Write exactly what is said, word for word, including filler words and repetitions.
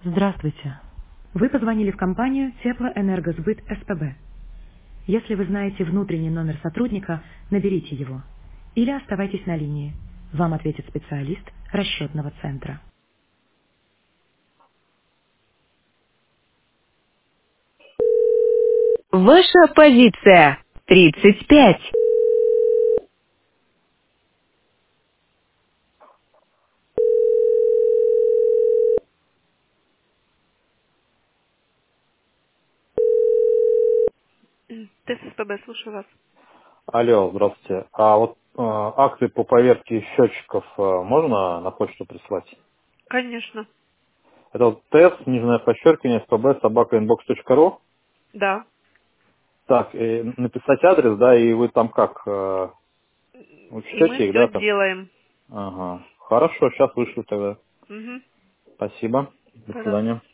Здравствуйте. Вы позвонили в компанию Теплоэнергосбыт СПБ. Если вы знаете внутренний номер сотрудника, наберите его. Или оставайтесь на линии. Вам ответит специалист расчетного центра. Ваша позиция тридцать пять. ТСПБ, слушаю вас. Алло, здравствуйте. А вот э, акции по поверке счетчиков э, можно на почту прислать? Конечно. Это вот ТС, нижнее подчеркивание, СПБ, собака инбокс точка ру. Да. Так, и написать адрес, да, и вы там как, э, И мы учтете их, все да, там? сделаем. Ага. Хорошо, сейчас вышлю тогда. Угу. Спасибо. До Пожалуйста. свидания.